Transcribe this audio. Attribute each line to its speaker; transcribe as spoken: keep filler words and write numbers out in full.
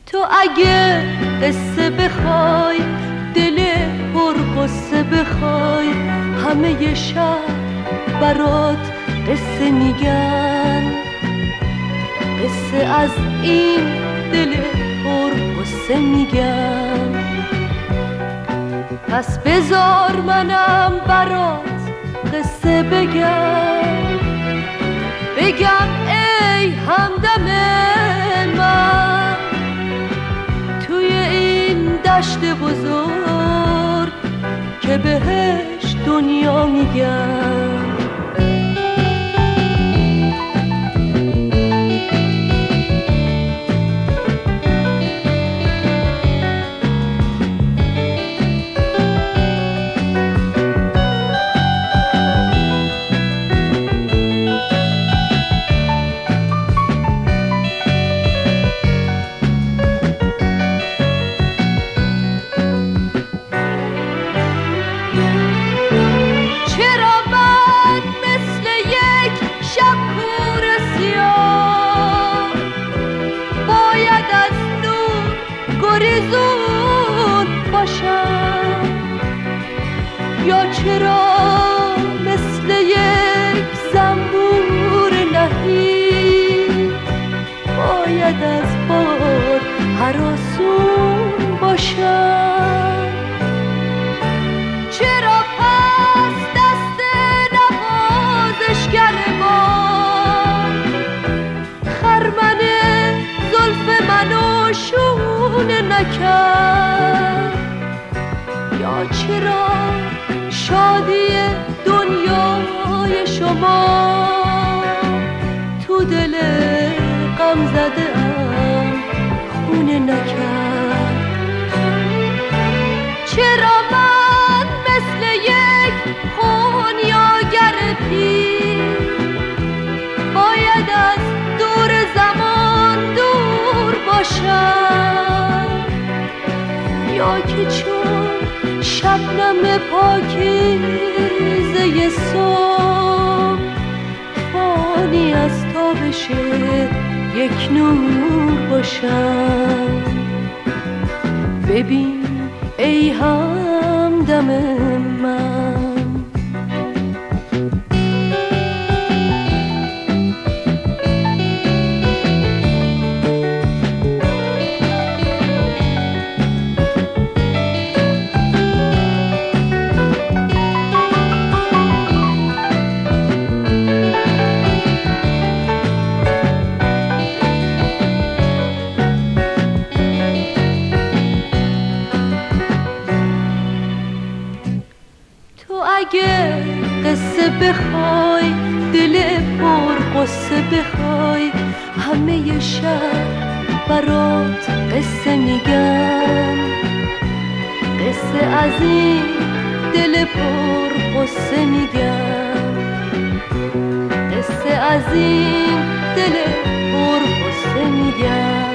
Speaker 1: تو اگه قصه بخوای، دل پر قصه بخوای، همه ی شب برات قصه میگن، قصه از این دل پر قصه میگن. پس بذار منم برات قصه بگم، بگم ای همدم من، توی این دشت بزرگ که بهش دنیا میگن. یا چرا مثل یک زنبور نهی باید از باد هراسون باشم؟ چرا پس دست نوازشگر ما خرمن زلف منو شونه نکرد؟ یا چرا شادی دنیای شما تو دل غم زده ام خونه نکرد؟ چرا من مثل یک خونیاگر پیر باید از دور زمان دور باشم؟ یا که چون شبنم پاکیزه صبح فانی از تابش یک نور باشم؟ ببین ای همدم من، اگه قصه بخوای، دل پر قصه بخوای، همه ی شب برات قصه میگن، قصه از این دل پر قصه میگن، قصه از این دل پر قصه میگن.